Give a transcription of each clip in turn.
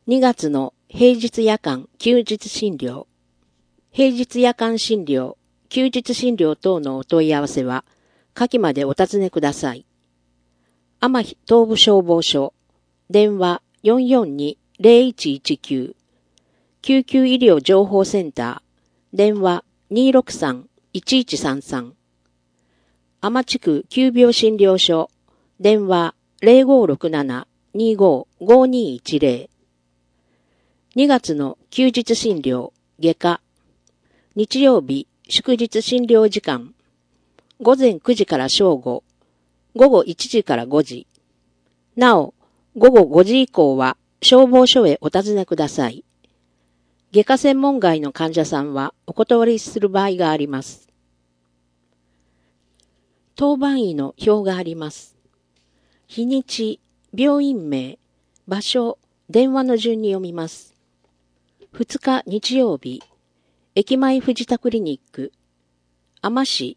2月の平日夜間休日診療。平日夜間診療、休日診療等のお問い合わせは、下記までお尋ねください。天城東部消防署、電話442-0119、救急医療情報センター、電話263-1133、天地区急病診療所、電話0567-25-5210、2月の休日診療、外科、日曜日、祝日診療時間、午前9時から正午、午後1時から5時。なお、午後5時以降は消防署へお尋ねください。外科専門外の患者さんはお断りする場合があります。当番医の表があります。日にち、病院名、場所、電話の順に読みます。2日日曜日、駅前藤田クリニック、天市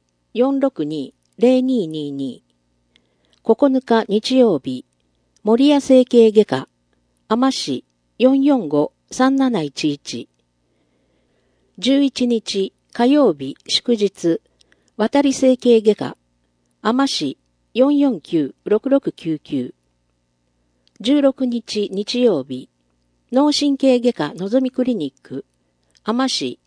462-0222。9日日曜日、守谷整形外科、天市 445-3711。11日火曜日祝日、渡り整形外科、天市 449-6699。16日日曜日、脳神経外科のぞみクリニック、天市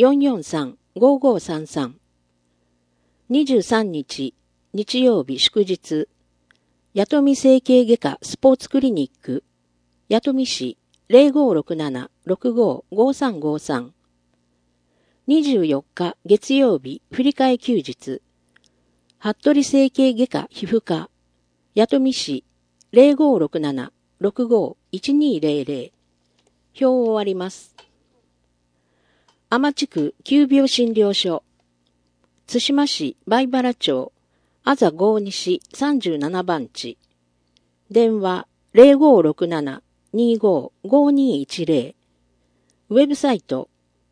443-5533。23日日曜日祝日、弥富整形外科スポーツクリニック、弥富市 0567-655353。24日月曜日振り替え休日、服部整形外科皮膚科、弥富市 0567-651200。表を終わります。天地区急病診療所、津島市梅原町、あざ郷西37番地、電話0567-25-5210、ウェブサイト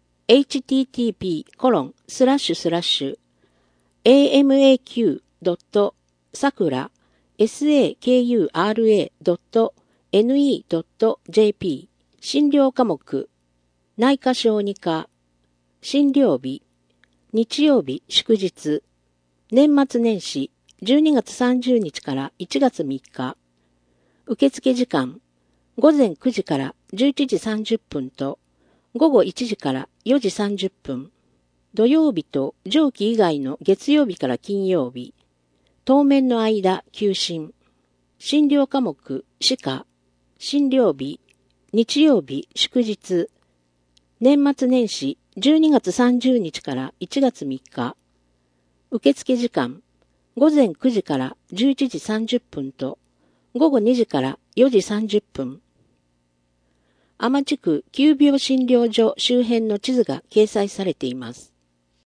http://amaq.sakura.ne.jp 診療科目、内科小児科、診療日、日曜日祝日、年末年始12月30日から1月3日、受付時間、午前9時から11時30分と、午後1時から4時30分、土曜日と上記以外の月曜日から金曜日、当面の間休診、診療科目、歯科、診療日、日曜日祝日、年末年始12月30日から1月3日、受付時間、午前9時から11時30分と、午後2時から4時30分。天地区急病診療所周辺の地図が掲載されています。